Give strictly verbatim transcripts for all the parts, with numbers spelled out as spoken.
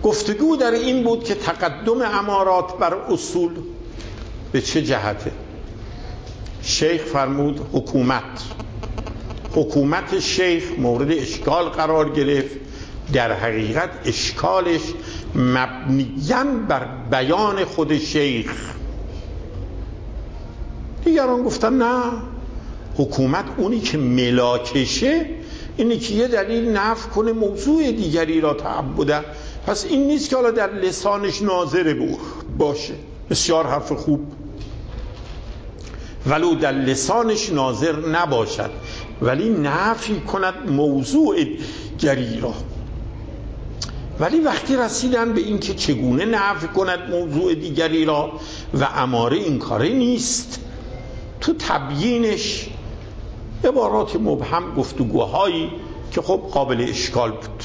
گفتگو در این بود که تقدم امارات بر اصول به چه جهته. شیخ فرمود حکومت حکومت شیخ مورد اشکال قرار گرفت. در حقیقت اشکالش مبنیاً بر بیان خود شیخ. دیگران گفتن نه، حکومت اونی که ملاکشه اینی که یه دلیل نفی کنه موضوع دیگری را تعبده، پس این نیست که حالا در لسانش ناظر باشه. بسیار حرف خوب، ولو در لسانش ناظر نباشد ولی نفی کند موضوع دیگری را. ولی وقتی رسیدن به این که چگونه نفی کند موضوع دیگری را و اماره این کاره نیست، تو تبیینش عبارات مبهم، گفتگوهایی که خب قابل اشکال بود.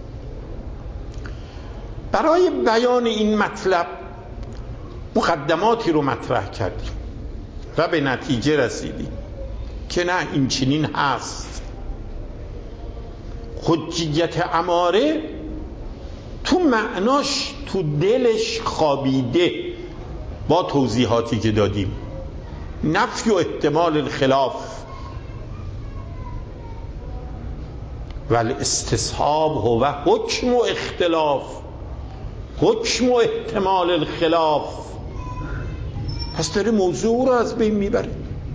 برای بیان این مطلب مقدماتی رو مطرح کردیم و به نتیجه رسیدیم که نه، این چنین هست. حجیت اماره تو معناش تو دلش خوابیده با توضیحاتی که دادیم. نفی و احتمال الخلاف و الاستصحاب هو حکم و اختلاف، حکم و احتمال الخلاف. پس داره موضوع رو از بین میبره.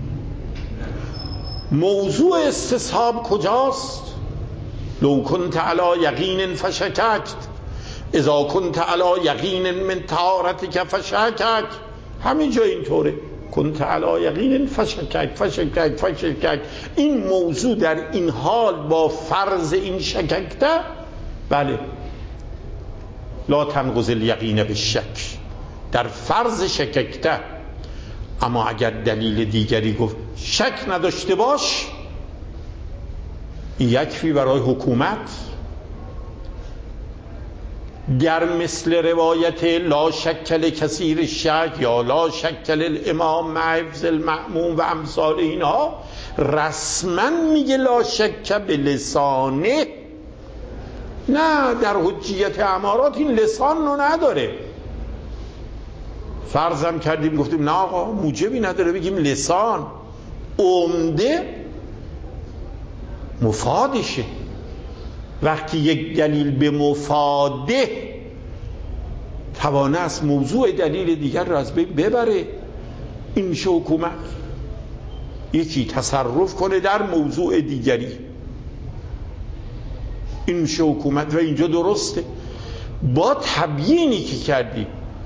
موضوع استصحاب کجاست؟ لو کنت علی یقین فشککت اذا کنت علی یقین من طهارتک فشکک. همین جا اینطوره، کنت علی یقین فشکک فشکک فشکک. این موضوع در این حال با فرض این شککته، بله، لا تنقض الیقین بالشک، در فرض شککته. اما اگر دلیل دیگری گفت شک نداشته باش، این یکفی برای حکومت. گر مثل روایت لا شکل کثیر شک یا لا شکل الامام مع حفظ المأموم و امثال اینها رسما میگه لا شک به لسانه. نه، در حجیت امارات این لسان رو نداره. فرضم کردیم گفتیم نه آقا موجبی نداره بگیم لسان، عمده مفادشه. وقتی یک دلیل به مفاده توانه است موضوع دلیل دیگر را از بین ببره، این میشه حکومت. یکی تصرف کنه در موضوع دیگری، این میشه حکومت. و اینجا درسته با تبیینی که کردیم.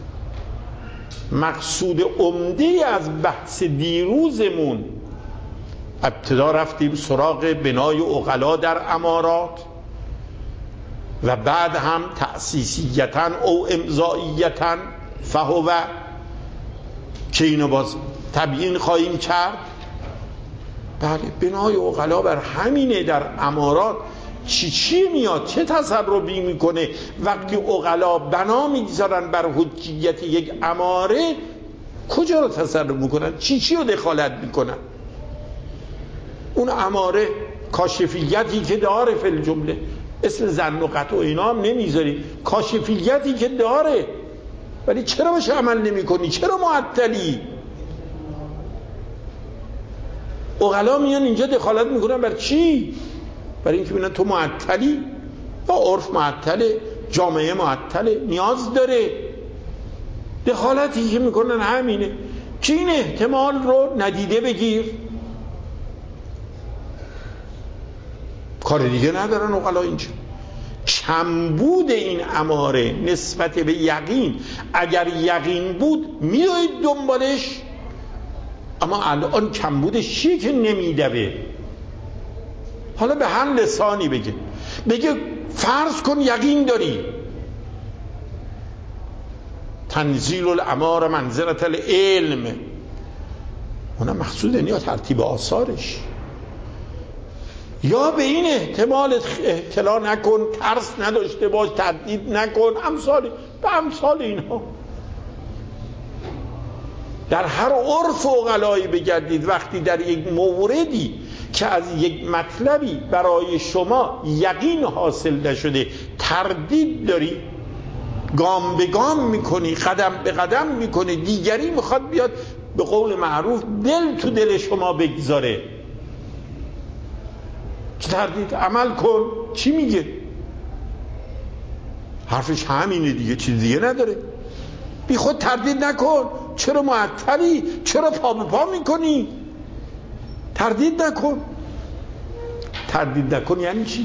مقصود عمده از بحث دیروزمون، ابتدا رفتیم سراغ بنای عقلا در امارات و بعد هم تأسیسیتاً او امضائیتاً فهو، که اینو باز تبیین خواهیم کرد. بله، بنای عقلا بر همینه. در امارات چی چی میاد، چه تصرفی میکنه وقتی عقلا بنا میگذارن بر حجیت یک اماره؟ کجا رو تصرف میکنن؟ چی چی رو دخالت میکنن؟ اون اماره کاشفیتی که داره فی الجمله، اسم ظن و قطع و اینا هم نمیذاری، کاشفیتی که داره، ولی چرا باش عمل نمی کنی؟ چرا معطلی؟ عقلا میان اینجا دخالت میکنن بر چی؟ برای اینکه ببینن تو معطلی، یا عرف معطله، جامعه معطله، نیاز داره. دخالتی که میکنن همینه که این احتمال رو ندیده بگیر. کار دیگه ندارن عقلا اینجا. کمبود این اماره نسبت به یقین، اگر یقین بود میدوید دنبالش، اما الان کمبودش چیه که نمیدوه؟ حالا به هر لسانی بگه بگه فرض کن یقین داری، تنزیل الامار منزلت العلم، اونم مقصود اینه، یا ترتیب آثارش، یا به این احتمال اطلاع نکن، ترس نداشته باش، تردید نکن، امثال به امثال اینها. در هر عرف عقلایی بگردید، وقتی در یک موردی که از یک مطلبی برای شما یقین حاصل نشده تردید داری، گام به گام میکنی، قدم به قدم میکنی، دیگری میخواد بیاد به قول معروف دل تو دل شما بگذاره که تردید عمل کن. چی میگه؟ حرفش همینه دیگه، چیز دیگه نداره. بی خود تردید نکن. چرا معطلی؟ چرا پا به پا میکنی؟ تردید نکن. تردید نکن یعنی چی؟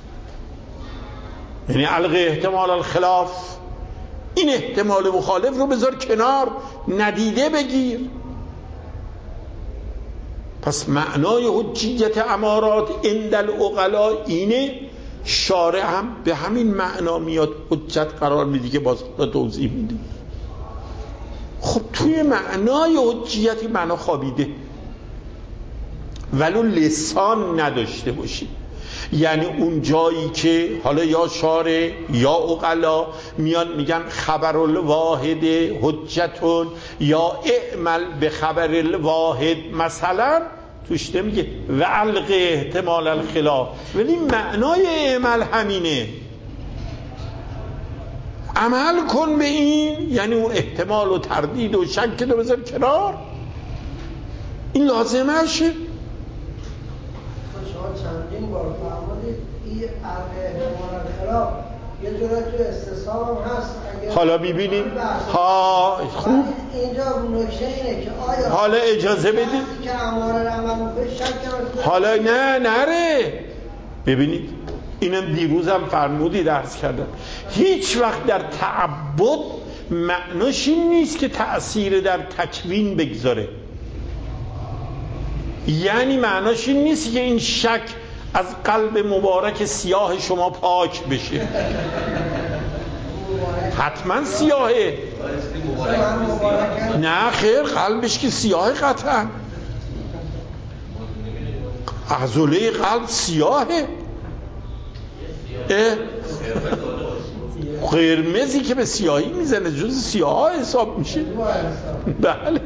یعنی الغی احتمال الخلاف، این احتمال مخالف رو بذار کنار، ندیده بگیر. پس معنای حجیت امارات عند العقلاء اینه. شارع هم به همین معنا میاد حجت قرار میده که باز توضیح میده. خب توی معنای حجیت معنا خوابیده ولو لسان نداشته باشی. یعنی اون جایی که حالا یا شارع یا عقلا میان میگن خبر الواحد حجتون یا اعمل به خبر الواحد مثلا، توش نمیگه و الغ احتمال الخلاف، ولی معنای اعمل همینه. عمل کن به این، یعنی اون احتمال و تردید و شک رو بذار کنار، این لازمه شه. شما چندین بار فرمودید این الغ احتمال الخلاف یه جورایی تو استصحاب هم هست. حالا میبینیم ها خوب اینجا نکته اینه که آیا حالا اجازه بدید که اماره عمل میکنه شک حالا نه نره. ببینید اینم دیروزم فرمودی درس کردم، هیچ وقت در تعبد معناش این نیست که تأثیر در تکوین بگذاره. یعنی معناش این نیست که این شک از قلب مبارک سیاه شما پاک بشه. حتما سیاهه. نه خیر، قلبش که سیاهه قطعا. عضله قلب سیاهه. قرمزی که به سیاهی میزنه جز سیاه ها حساب میشه. بله.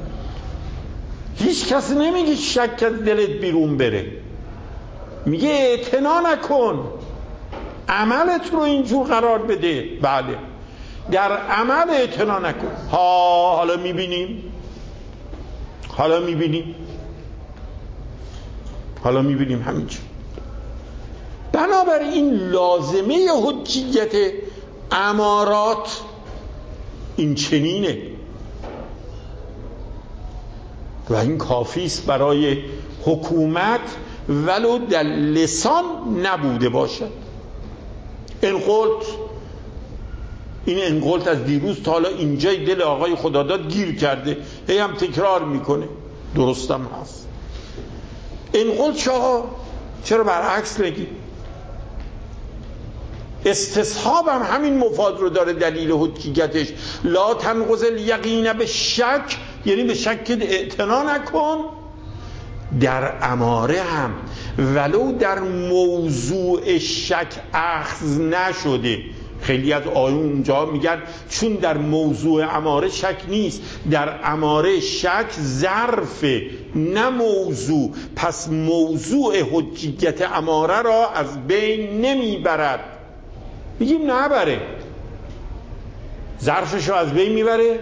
هیچ کسی نمیگه شک از دلت بیرون بره، میگه اعتنا نکن، عملت رو اینجور قرار بده. بله، در عمل اعتنا نکن. ها حالا میبینیم حالا میبینیم حالا میبینیم همینجور. بنابراین لازمه حجیت امارات این چنینه و این کافی است برای حکومت ولو در لسان نبوده باشد. انقلت، این انقلت از دیروز تا حالا اینجای دل آقای خداداد گیر کرده، هی هم تکرار میکنه، درستم هست. انقلت شاها چرا برعکس نگی؟ استصحاب هم همین مفاد رو داره. دلیل حجیتش لا تنقض الیقین به شک، یعنی به شک اعتنا نکن. در اماره هم ولو در موضوع شک اخذ نشده. خیلی از آیون اونجا میگن چون در موضوع اماره شک نیست، در اماره شک ظرفه نه موضوع، پس موضوع حجیت اماره را از بین نمیبرد. میگیم نبره، ظرفش رو از بین میبره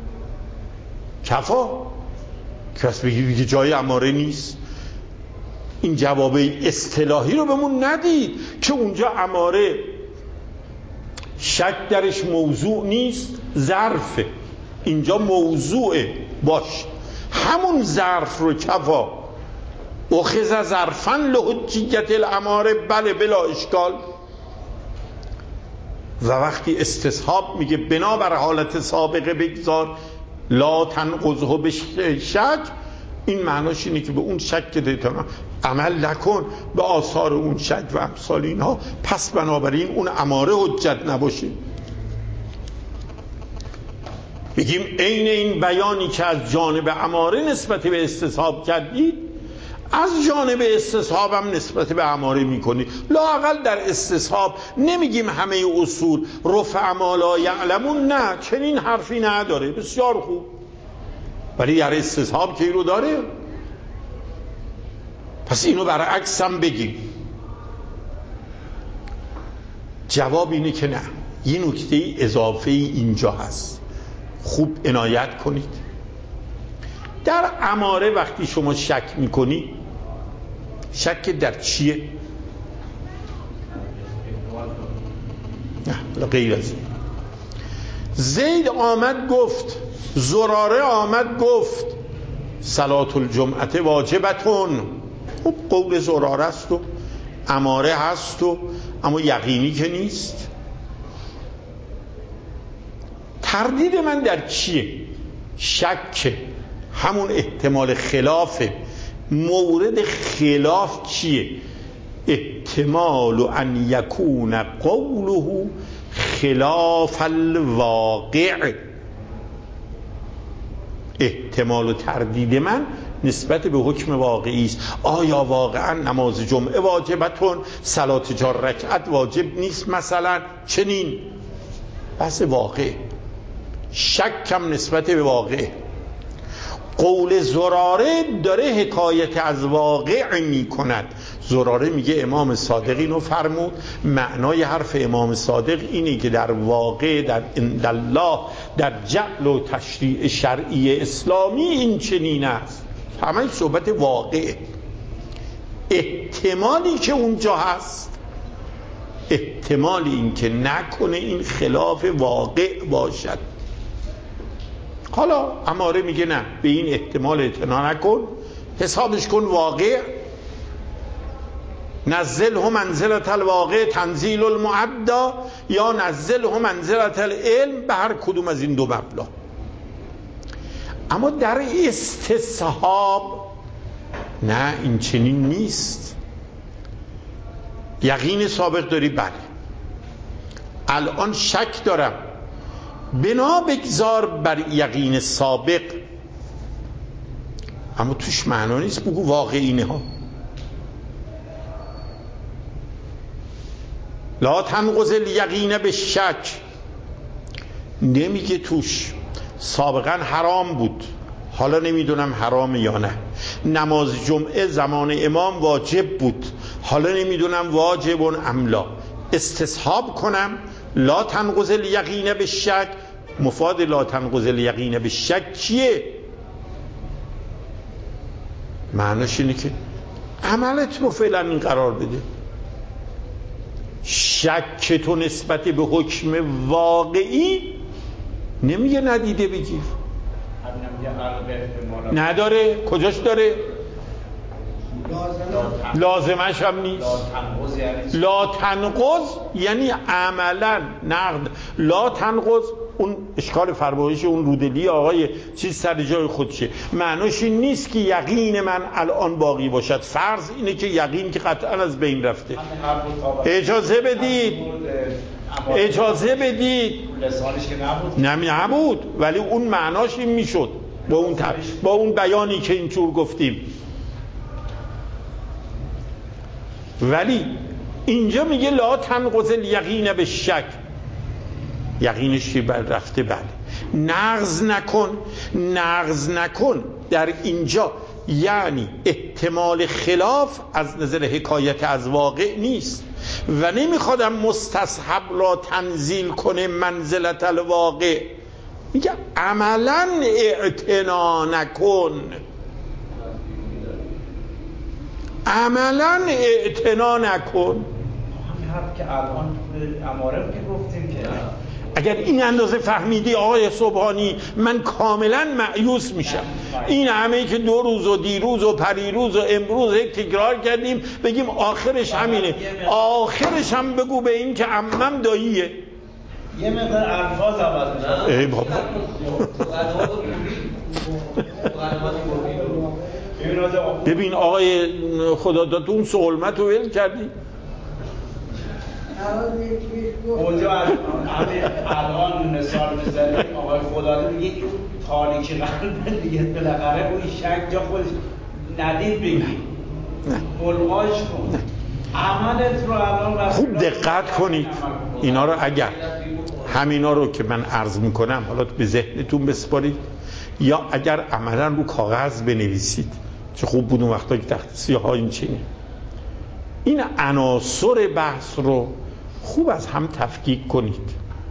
کفا. کس بگی دیگه جای اماره نیست. این جوابه اصطلاحی رو بهمون ندید که اونجا اماره شک درش موضوع نیست، ظرفه. اینجا موضوعه، باش همون ظرف رو کفا. اخذ ظرفا لحجیت الاماره، بله بلا اشکال. و وقتی استصحاب میگه بنابر حالت سابقه بگذار لا تنقضه به شک، این معناش اینه که به اون شک که عمل نکن، به آثار اون شک و امثال اینها، پس بنابراین اون اماره حجت نباشه. بگیم عین این بیانی که از جانب اماره نسبت به استصحاب کردید، از جانب استصحاب هم نسبت به اماره میکنی. لااقل در استصحاب نمیگیم همه اصول رفع ما لا یعلمون، نه چنین حرفی نداره. بسیار خوب، ولی در استصحاب که این رو داره. پس اینو برعکس هم بگیم. جواب اینه که نه، یه نکته اضافه اینجا هست، خوب عنایت کنید. در اماره وقتی شما شک میکنید، شک در چیه؟ نه غیر از این. زید آمد گفت، زراره آمد گفت صلاة الجمعه واجبتون. خب قول زراره است و اماره هست و اما یقینی که نیست. تردید من در چیه؟ شک، همون احتمال خلافه. مورد خلاف چیه؟ احتمال ان یکون قوله خلاف الواقع. احتمال و تردید من نسبت به حکم واقعی است. آیا واقعا نماز جمعه واجبتون، صلات چهار رکعت واجب نیست مثلا؟ چنین بحث واقع. شکم نسبت به واقع. قول زراره داره حکایت از واقع می کند. زراره میگه امام صادق اینو فرمود. معنای حرف امام صادق اینه که در واقع، در الله، در جعل و تشریع شرعی اسلامی این چنین است. همه صحبت واقع. احتمالی که اونجا هست، احتمالی این که نکنه این خلاف واقع باشد. حالا اماره میگه نه، به این احتمال اعتنا نکن، حسابش کن واقع. نزله منزلت الواقع تنزیل المعدا، یا نزله منزلت العلم، به هر کدوم از این دو مبنا. اما در استصحاب نه، این چنین نیست. یقین سابق داری؟ بله. الان شک دارم، بنا بگذار بر یقین سابق، اما توش معنا نیست بگو واقعینه ها. لا تنقض الیقین به شک، نمیگه توش سابقا حرام بود حالا نمیدونم حرام یا نه. نماز جمعه زمان امام واجب بود حالا نمیدونم واجب ام لا. استصحاب کنم لا تنقض الیقین به شک. مفاد لا تنقض الیقین به شک چیه؟ معناش اینه که عملت رو فعلا این قرار بده. شک تو نسبت به حکم واقعی نمیگه ندیده بگیر. نداره. کجاش داره؟ لازمش هم نیست. لا تنقض یعنی عملا نقد. لا تنقض اون اشکال فرمایش اون رودلی آقای چیز سر جای خودشه. معناش این نیست که یقین من الان باقی باشد. فرض اینه که یقین که قطعا از بین رفته. اجازه بدید اجازه بدید لسانش که نبود نمی نبود ولی اون معناش این میشد با اون تر... با اون بیانی که اینجور گفتیم. ولی اینجا میگه لا تنقض الیقین به شک. یقینش که رفته بله. نقض نکن. نقض نکن در اینجا یعنی احتمال خلاف از نظر حکایت از واقع نیست و نمیخوادم مستصحب را تنزیل کنه منزلت الواقع. میگه عملا اعتنا نکن، عملا اعتنا نکن. حرف که الان اماره که گفتیم که اگر این اندازه فهمیدی آقای سبحانی من کاملا مایوس میشم. این همه که دو روز و دیروز و پریروز و امروز تکرار کردیم بگیم آخرش همینه، آخرش هم بگو به این که عمم داییه. یه مقدار الفاظ عوض میشه. ای بابا ببین آقای خدا داد اون سهولمت رو ول کردی. اونجا الان مثال میزنیم آقای خدا میگه این تاریکی قلب دیگه بالاخره اون شک جا خودش ندید بگی ملغاش کن. عملت رو الان خوب دقت کنید اینا رو. اگر همینا رو که من عرض میکنم حالا به ذهنتون بسپارید یا اگر عملا رو کاغذ بنویسید چه خوب بود اون وقتا که تخت سیاه این چینه. این عناصر بحث رو خوب از هم تفکیک کنید.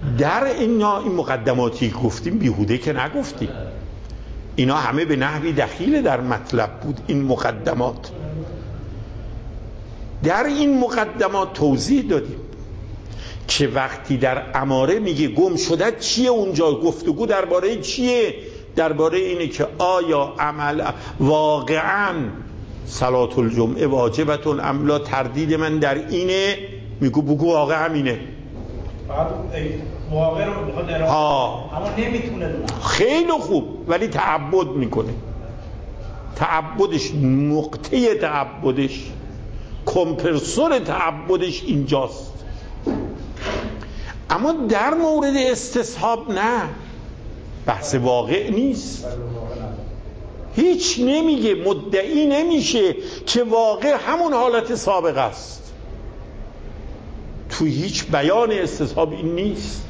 در اینا این مقدماتی که گفتیم بیهوده که نگفتیم، اینا همه به نحوی دخیل در مطلب بود. این مقدمات در این مقدمات توضیح دادیم که وقتی در اماره میگه گم شده چیه، اونجا گفتگو درباره چیه؟ درباره اینه که آیا عمل واقعا صلات الجمعه واجبتون ام لا، تردید من در اینه. میگو بگو واقع همینه، واقع رو میخواد ارائه ها، اما نمیتونه دونه. خیلی خوب، ولی تعبد میکنه. تعبدش، نقطه تعبدش، کمپرسور تعبدش اینجاست. اما در مورد استصحاب نه، بحث واقع نیست. هیچ نمیگه، مدعی نمیشه که واقع همون حالت سابق است. تو هیچ بیان استصحاب این نیست.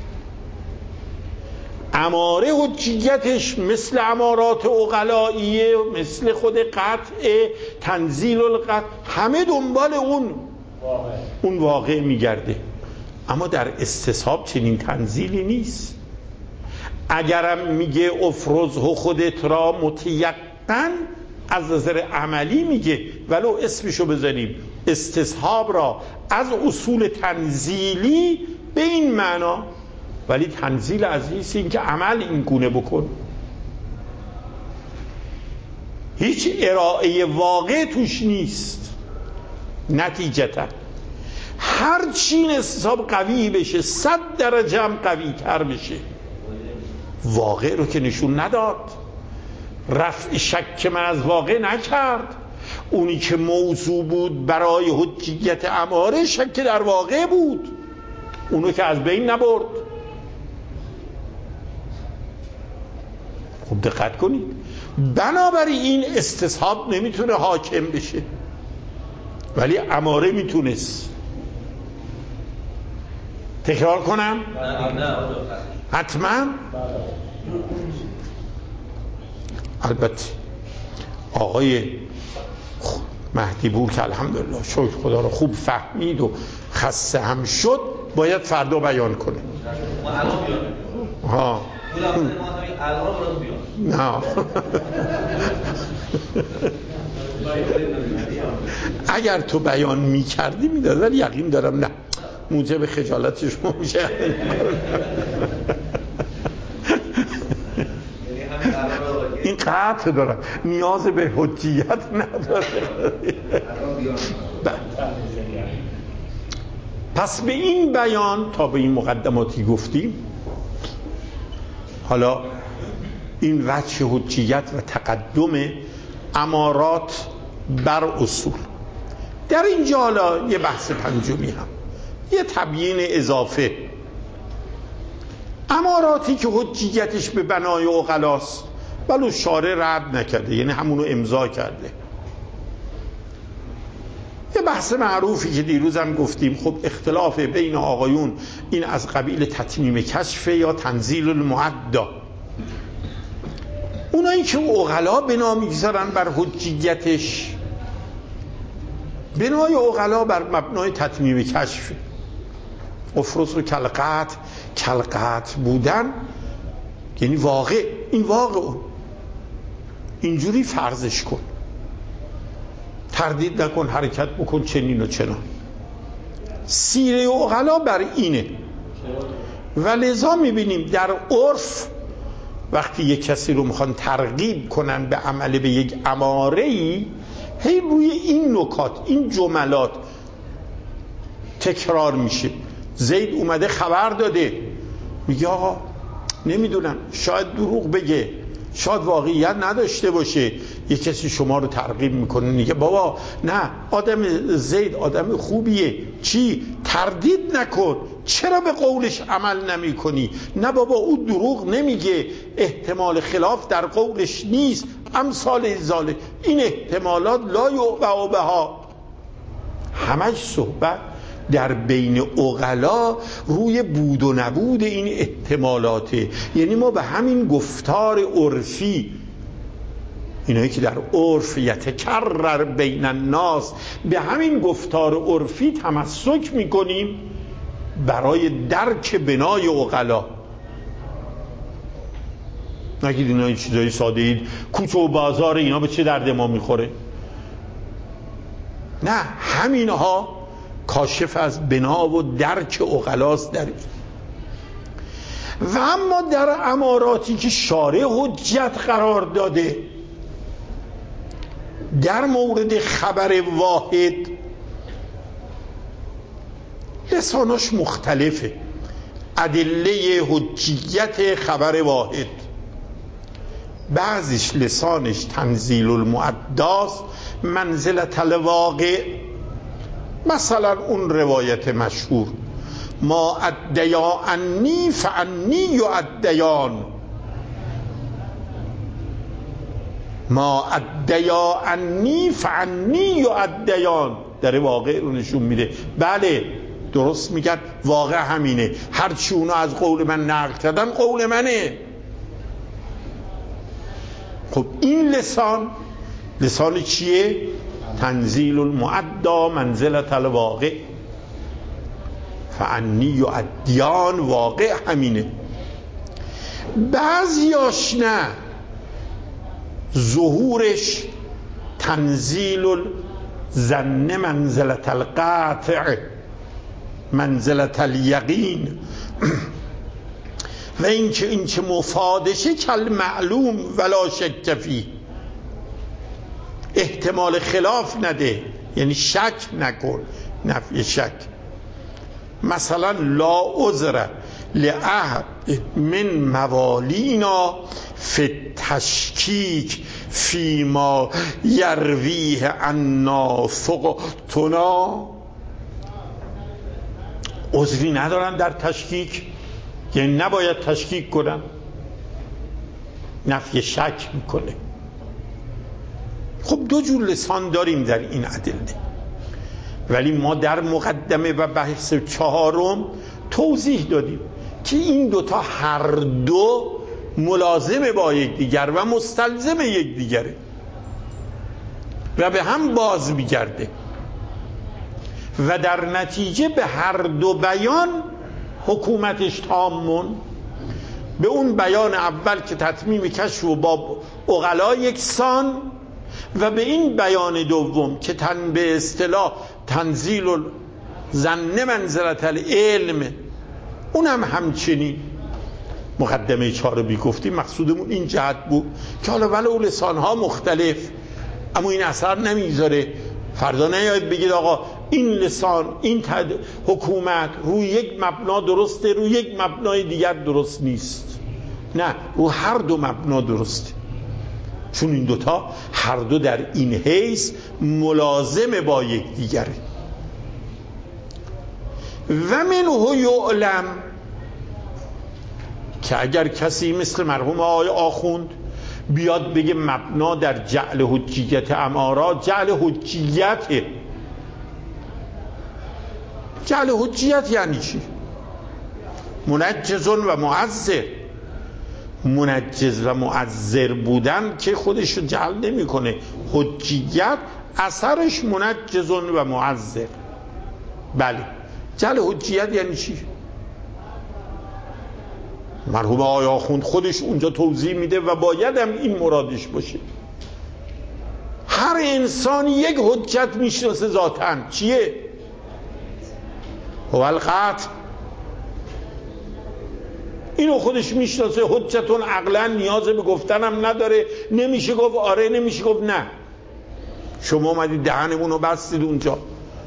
اماره حجیتش مثل امارات عقلائیه، مثل خود قطع، تنزیل القطع، همه دنبال اون واقع. اون واقع میگرده. اما در استصحاب چنین تنزیلی نیست. اگرم میگه افرزه خودت را متیقن، از نظر عملی میگه ولو اسمشو بزنیم استصحاب را از اصول تنزیلی به این معنا، ولی تنزیل عزیز این که عمل این گونه بکن. هیچ ارائه واقع توش نیست. نتیجتا هر چین استصحاب قوی بشه، صد درجه هم قوی تر بشه، واقع رو که نشون نداد، رفع شک من از واقع نکرد. اونی که موضوع بود برای حجیت اماره شک در واقع بود، اونو که از بین نبرد. خب دقت کنید، بنابراین این استصحاب نمیتونه حاکم بشه، ولی اماره میتونست. تکرار کنم؟ حتما. البته آقای مهدی پور که الحمدلله شکر خدا رو خوب فهمید و خسته هم شد، باید فردا بیان کنه. ها نه اگر تو بیان میکردی میداد، ولی یقین دارم نه، موجب خجالت شما میشه. این قطع داره، نیاز به حجیت نداره. پس به این بیان تا به این مقدماتی گفتیم، حالا این وجه حجیت و تقدم امارات بر اصول. در اینجا حالا یه بحث پنجمی هم، یه تبیین اضافه. اماراتی که حجیتش به بنای عقلاست ولو شارع رد نکرده، یعنی همونو امضا کرده. یه بحث معروفی که دیروز هم گفتیم، خب اختلاف بین آقایون این از قبیل تتمیم کشف یا تنزیل المعدا. اونایی که عقلا بنا میگذارن بر حجیتش، بنای عقلا بر مبنای تتمیم کشف، افرز و کلقت، کلقت بودن یعنی واقع، این واقع اینجوری فرضش کن، تردید نکن، حرکت بکن، چنین و چنان. سیره عقلا بر اینه. و لذا میبینیم در عرف وقتی یک کسی رو میخوان ترغیب کنن به عمل به یک اماره‌ای، هی روی این نکات، این جملات تکرار میشه. زید اومده خبر داده، میگه آقا نمیدونم، شاید دروغ بگه، شاید واقعیت نداشته باشه. یک کسی شما رو ترغیب میکنه، میگه بابا نه، آدم زید آدم خوبیه، چی؟ تردید نکن، چرا به قولش عمل نمی کنی؟ نه بابا او دروغ نمیگه، احتمال خلاف در قولش نیست، امثال ذالک. این احتمالات لا یعبأ بها، همش صحبت در بین عقلا روی بود و نبود این احتمالاته. یعنی ما به همین گفتار عرفی، اینایی که در عرف یتکرر بین الناس، به همین گفتار عرفی تمسک میکنیم برای درک بنای عقلا. نگید اینا این چیزایی ساده اید، کوچه و بازار اینا به چه درد ما میخوره؟ نه، همینها کاشف از بنا و درک عقلاست در. و اما در اماراتی که شارع حجت قرار داده در مورد خبر واحد، لسانش مختلفه. ادله حجیت خبر واحد، بعضیش لسانش تنزیل المعداست، منزلت الواقع. مثلا اون روایت مشهور ما ادیا انی فانی یؤدیان، ما ادیا انی فانی یؤدیان، در واقع رو نشون میده. بله درست میگن، واقع همینه، هرچی اونا از قول من نقل کردن قول منه. خب این لسان لسان چیه؟ تنزیل المعدا منزلت الواقع، فعنی یؤدیان، واقع همینه. بعضیاش نه، ظهورش تنزیل الظن منزلت القاطع منزلت الیقین، و این که این چه مفادشه کل معلوم ولا شک فیه، احتمال خلاف نده، یعنی شک نکن، نفی شک. مثلا لا عذر لأحد من موالینا فی تشکیک فی ما یرویه عنا ثقتنا، عذری ندارن در تشکیک، یعنی نباید تشکیک کنن، نفی شک میکنه. خب دو جور لسان داریم در این ادله، ولی ما در مقدمه و بحث چهارم توضیح دادیم که این دوتا هر دو ملازم با یکدیگر و مستلزم یکدیگره و به هم باز میگرده، و در نتیجه به هر دو بیان حکومتش تامون. به اون بیان اول که تتمیم کشف و با عقلا یکسان، و به این بیان دوم که تن به اصطلاح تنزیل الظن منزلت العلم، اونم همچنین. مقدمه چهارمی گفتیم مقصودمون این جهت بود که حالا ولو لسانها مختلف، اما این اثر نمیذاره. فردا نیاید بگید آقا این لسان این تد... حکومت روی یک مبنا درسته، روی یک مبنای دیگر درست نیست. نه، رو هر دو مبنا درسته، چون این دوتا هر دو در این حیث ملازم با یک دیگره. و منه یعلم، که اگر کسی مثل مرحوم آقای آخوند بیاد بگه مبنا در جعل حجیت امارات، جعل حجیته. جعل حجیت یعنی چی؟ منجز و معذر. منجز و معذر بودن که خودش رو جعل نمی کنه، حجیت اثرش منجز و معذر. بله، جعل حجیت یعنی چی؟ مرحوم آقای آخوند خودش اونجا توضیح میده و باید هم این مرادش باشه. هر انسان یک حجت میشناسه ذاتاً، چیه؟ هو القطع. اینو خودش میشناسه، حجتون عقلا نیاز به گفتنم نداره، نمیشه گفت آره، نمیشه گفت نه. شما اومدید دهنمونو بستید اونجا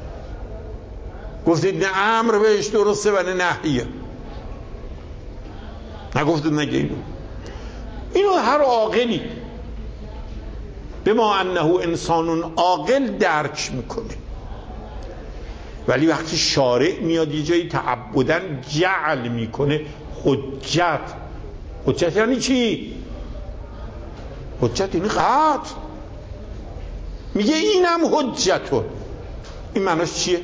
گفتید نه امر بهش درسته و نه نهیه، نگفتید نگه اینو. اینو هر عاقلی به ما انه انسان عاقل درک میکنه. ولی وقتی شارع میاد یه جایی تعبدن جعل میکنه حجت، حجت یعنی چی؟ حجت یعنی قطع. میگه اینم حجتون، این معناش چیه؟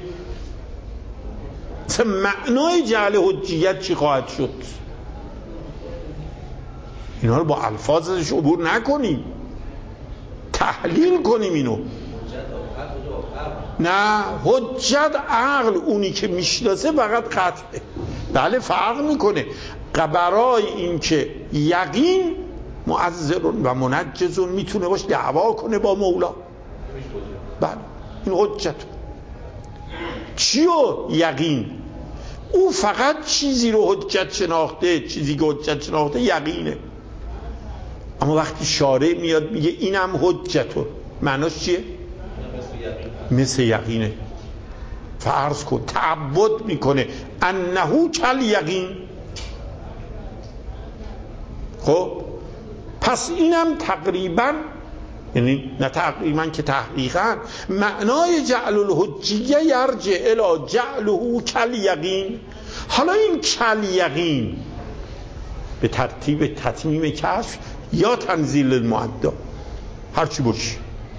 مثلا معنای جعل حجیت چی خواهد شد؟ اینا رو با الفاظش عبور نکنیم، تحلیل کنیم اینو. نه، حجت عقل اونی که میشناسه فقط قطعه. بله فرق میکنه. برای این که یقین معذرون و منجزون میتونه باش دعوا کنه با مولا. بله این حجت. چیو یقین؟ او فقط چیزی رو حجت شناخته، چیزی که حجت شناخته یقینه. اما وقتی شارع میاد میگه اینم حجتون، معناش چیه؟ مثل یقینه. فرض کن تعبد میکنه انهو کل یقین. خب پس اینم تقریبا، یعنی نه تقریبا که تحقیقا، معنای جعل الحجیه یرجع الی جعله کل یقین. حالا این کل یقین به ترتیب تتمیم کشف یا تنزیل المعدا هرچی باشه،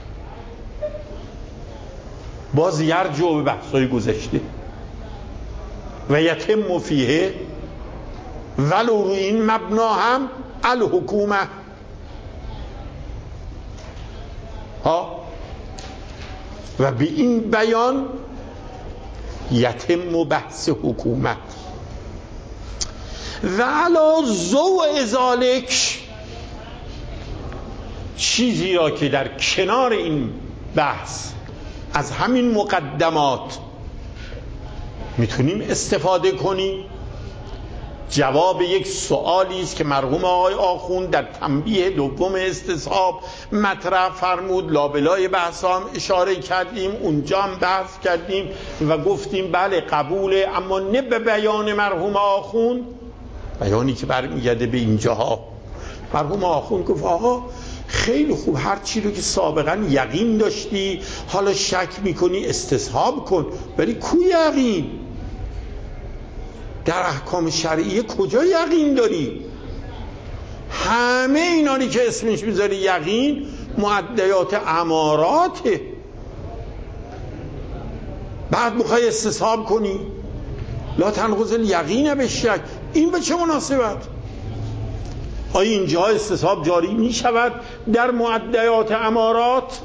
باز یرجع به بحثای گذشته و یتم فیه ولو روی این مبنا هم الحکومه ها، و به این بیان یتم بحث حکومت. و علا ضوء ذالک، چیزی را که در کنار این بحث از همین مقدمات میتونیم استفاده کنیم، جواب یک سوالی است که مرحوم آقای آخوند در تنبیه دوم استصحاب مطرح فرمود. لابلای بحث هم اشاره کردیم، اونجا هم بحث کردیم و گفتیم بله قبوله، اما نه به بیان مرحوم آخوند، بیانی که برمیگرده به اینجاها. مرحوم آخوند گفت آقا خیلی خوب، هر چی رو که سابقا یقین داشتی حالا شک میکنی استصحاب کن، ولی کو یقین؟ در احکام شرعیه کجا یقین داری؟ همه اینانی که اسمش میذاری یقین معدیات اماراته، بعد میخوای استصحاب کنی لا تنقض الیقین بالشک. این به چه مناسبت؟ آیا اینجا استصحاب جاری میشود در معدیات امارات؟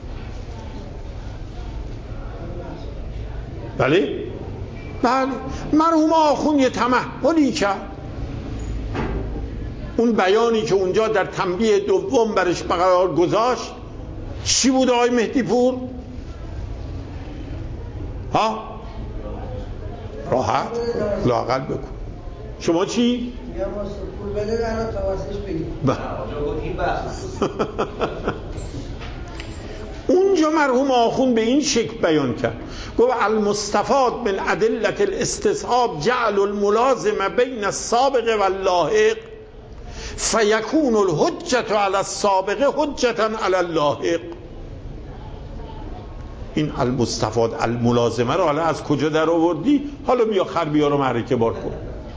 بله بله. مرحوم آخوند یه تمهلی کرد، اون بیانی که اونجا در تنبیه دوم برش قرار گذاشت چی بود آقای مهدی پور؟ ها؟ راحت لااقل بکن. شما چی؟ میگم واسه پول بده الان تا واسش بگیم. اونجا مرحوم آخوند به این شکل بیان کرد، گفت المستفاد من ادله الاستصحاب جعل الملازمه بین السابق واللاحق فیکون الحجة علی السابق حجة علی اللاحق. این المستفاد الملازمه رو حالا از کجا در آوردی؟ حالا بیا خربیا رو معرکه بار کن.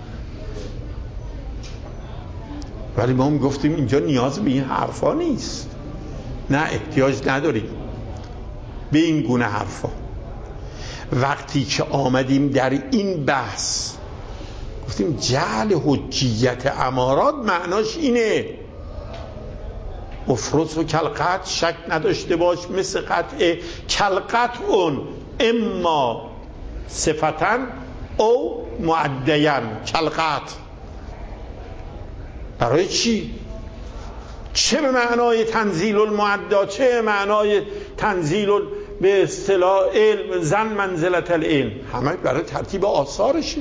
ولی ما هم گفتیم اینجا نیاز به این حرفا نیست، نه احتیاج نداریم به این گونه حرفا. وقتی که آمدیم در این بحث گفتیم جعل حجیت امارات معناش اینه افرز و کلقط، شک نداشته باش مثل قطع کلقط اون اما صفتن او معدین. کلقط برای چی؟ چه به معنای تنزیل المعدا، چه به معنای تنزیل به اصطلاح علم زن منزلت العلم، همه برای ترتیب آثارشه.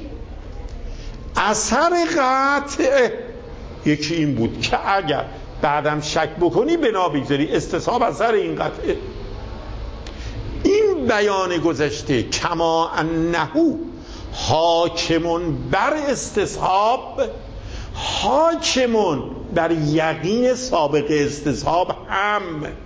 اثر قطع یکی این بود که اگر بعدم شک بکنی بنا بگذاری استصحاب اثر این قطعه. این بیان گذشته کما انهو حاکمون بر استصحاب حاکمون بر یقین سابق استصحاب هم.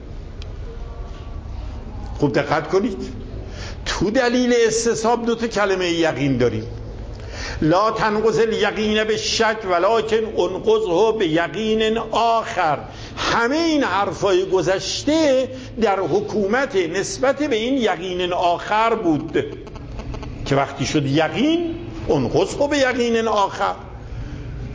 خوب دقت کنید، تو دلیل استصحاب دو تا کلمه یقین داریم، لا تنقض الیقین بالشک ولکن انقضه به یقین آخر. همه این حرفای گذشته در حکومت نسبت به این یقین آخر بود که وقتی شد یقین انقضه به یقین آخر،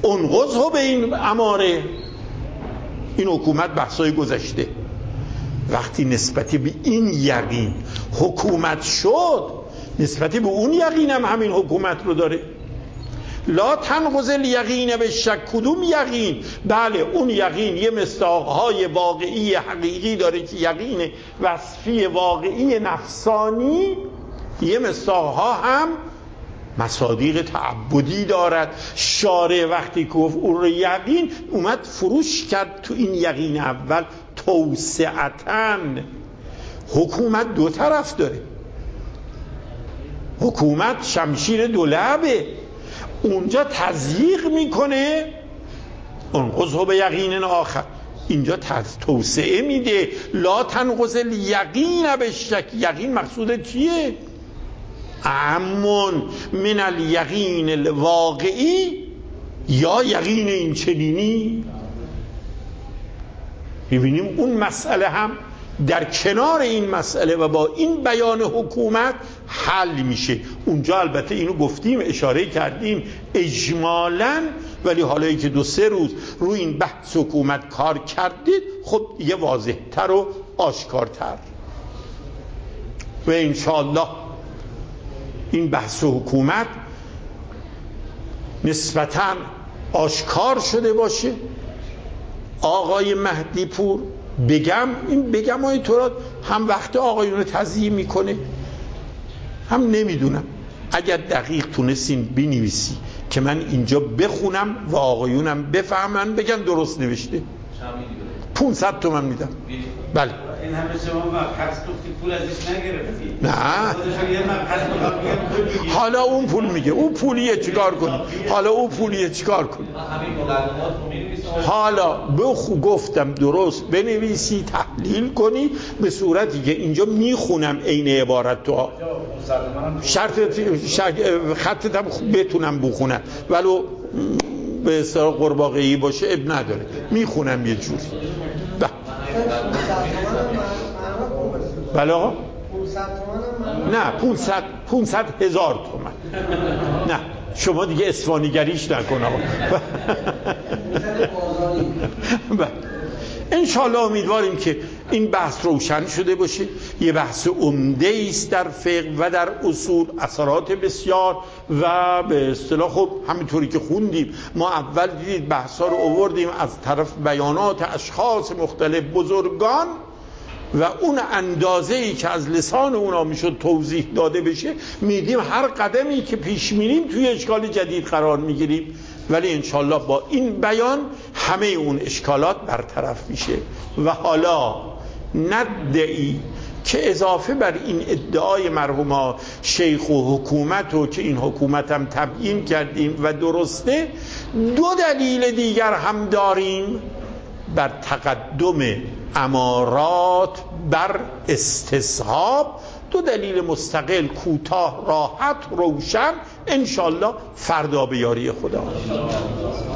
انقضه به این اماره. این حکومت بحثای گذشته. وقتی نسبتی به این یقین حکومت شد، نسبتی به اون یقین هم همین حکومت رو داره. لا تنقض الیقین به شک. کدوم یقین؟ بله اون یقین یه مصداقهای واقعی حقیقی داره که یقین وصفی واقعی نفسانی، یه مصداقها هم مصادیق تعبدی دارد. شارع وقتی گفت اون رو یقین، اومد فروش کرد تو این یقین اول توسعتن. حکومت دو طرف داره، حکومت شمشیر دو لعبه، اونجا تضییق میکنه انقضه به یقین آخر، اینجا توسعه میده. لا تنقض الیقین به شک. یقین مقصود چیه؟ امون من الیقین الواقعی یا یقین این چنینی. ببینیم اون مسئله هم در کنار این مسئله و با این بیان حکومت حل میشه. اونجا البته اینو گفتیم، اشاره کردیم اجمالاً، ولی حالا که دو سه روز روی این بحث حکومت کار کردید، خب دیگه واضح‌تر و آشکارتر و انشاءالله این بحث حکومت نسبتاً آشکار شده باشه. آقای مهدی پور بگم این بگم های تو را هم وقت آقایون رو تضییع میکنه، هم نمیدونم. اگر دقیق تونستین بنویسی که من اینجا بخونم و آقایونم بفهمن بگن درست نوشته، پونصد تومن میدم. بله این همه شما مبحث گفتی پول ازش نگرفتی؟ نه حالا اون پول میگه، اون پولیه چیکار کنی؟ حالا اون پولیه چیکار کنی؟ حالا بخو گفتم درست بنویسی، تحلیل کنی به صورتی که اینجا میخونم عین عبارت تو، شرط خطت هم بتونم بخونم ولو به اصطلاح قرباقه‌ای باشه اب نداره، میخونم یه جوری. بله آقا نه پونصد پونصد هزار تومن. نه شما دیگه اسفانیگریش نکن آقا. انشاءالله امیدواریم که این بحث روشن شده باشه. یه بحث عمده است در فقه و در اصول، اثرات بسیار و به اصطلاح خب همینطوری که خوندیم ما اول دیدید بحثا رو آوردیم از طرف بیانات اشخاص مختلف بزرگان و اون اندازه‌ای که از لسان اونا میشد توضیح داده بشه، میدیم هر قدمی که پیش میریم توی اشکال جدید قرار میگیریم، ولی انشالله با این بیان همه اون اشکالات برطرف میشه. و حالا ندعی که اضافه بر این ادعای مرحوم شیخ و حکومت و که این حکومت هم تبیین کردیم و درسته، دو دلیل دیگر هم داریم بر تقدم امارات بر استصحاب. دو دلیل مستقل، کوتاه، راحت، روشن، انشالله فردا به یاری خدا.